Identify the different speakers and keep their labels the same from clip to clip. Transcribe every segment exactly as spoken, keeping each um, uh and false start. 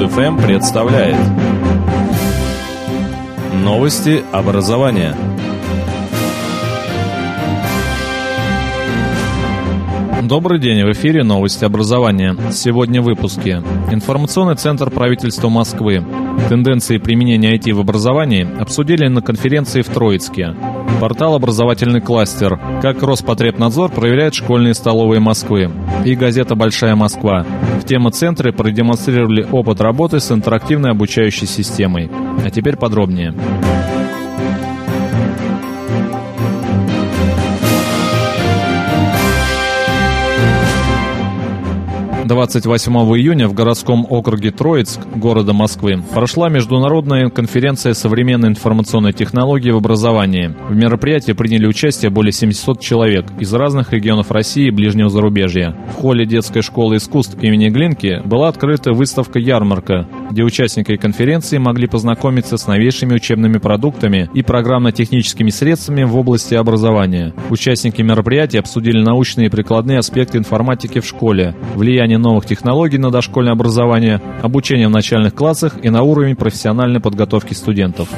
Speaker 1: эф эм представляет новости образования. Добрый день, в эфире новости образования. Сегодня в выпуске. Информационный центр правительства Москвы. Тенденции применения ай ти в образовании обсудили на конференции в Троицке. Портал «Образовательный кластер». Как Роспотребнадзор проверяет школьные столовые Москвы. И газета «Большая Москва». В тема-центре продемонстрировали опыт работы с интерактивной обучающей системой. А теперь подробнее. двадцать восьмого июня в городском округе Троицк города Москвы прошла международная конференция «Современные информационные технологии в образовании». В мероприятии приняли участие более семисот человек из разных регионов России и ближнего зарубежья. В холле детской школы искусств имени Глинки была открыта выставка-ярмарка, где участники конференции могли познакомиться с новейшими учебными продуктами и программно-техническими средствами в области образования. Участники мероприятия обсудили научные и прикладные аспекты информатики в школе, влияние новых технологий на дошкольное образование, обучение в начальных классах и на уровень профессиональной подготовки студентов.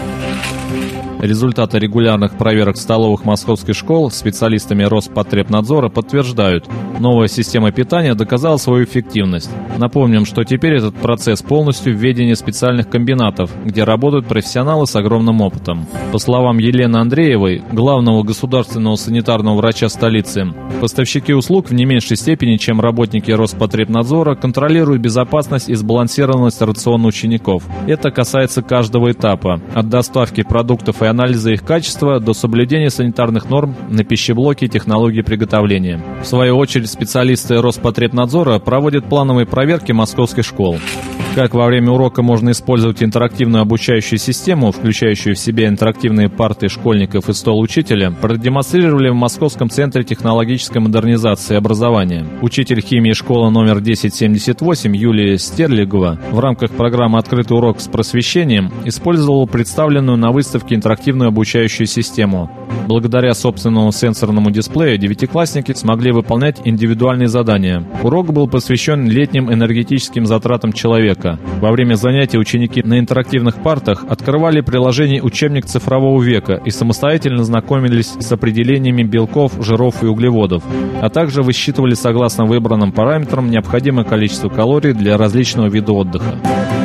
Speaker 1: Результаты регулярных проверок столовых московских школ специалистами Роспотребнадзора подтверждают, новая система питания доказала свою эффективность. Напомним, что теперь этот процесс полностью в ведении специальных комбинатов, где работают профессионалы с огромным опытом. По словам Елены Андреевой, главного государственного санитарного врача столицы, поставщики услуг в не меньшей степени, чем работники Роспотребнадзора, контролируют безопасность и сбалансированность рациона учеников. Это касается каждого этапа, от доставки продуктов и анализа их качества до соблюдения санитарных норм на пищеблоке и технологии приготовления. В свою очередь, специалисты Роспотребнадзора проводят плановые проверки московских школ. Как во время урока можно использовать интерактивную обучающую систему, включающую в себя интерактивные парты школьников и стол учителя, продемонстрировали в Московском центре технологической модернизации образования. Учитель химии школы номер десять семьдесят восемь Юлия Стерлигова в рамках программы «Открытый урок с просвещением» использовала представленную на выставке интерактивную обучающую систему. Благодаря собственному сенсорному дисплею девятиклассники смогли выполнять индивидуальные задания. Урок был посвящен летним энергетическим затратам человека. Во время занятий ученики на интерактивных партах открывали приложение «Учебник цифрового века» и самостоятельно знакомились с определениями белков, жиров и углеводов, а также высчитывали согласно выбранным параметрам необходимое количество калорий для различного вида отдыха.